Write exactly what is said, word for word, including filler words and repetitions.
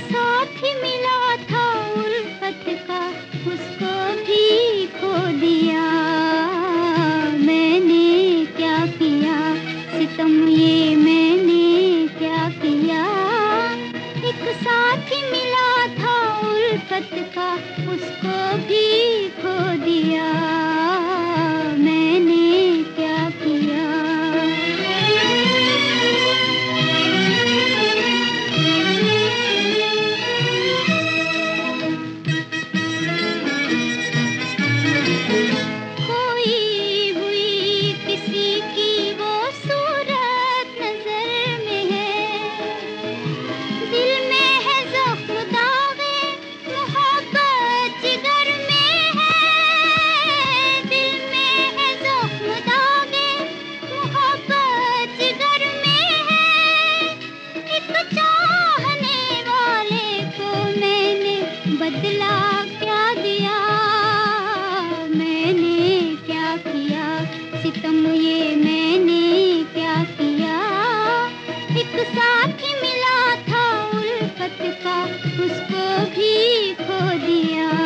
साथ मिला था उल्फत का, उसको भी खो दिया। मैंने क्या किया सितम, ये मैंने क्या किया। एक साथ मिला था उल्फत का, उसको भी खो दिया। मैंने क्या किया। बदला क्या दिया, मैंने क्या किया सितम, ये मैंने क्या किया। एक साथ मिला था उल्फत का, उसको भी खो दिया।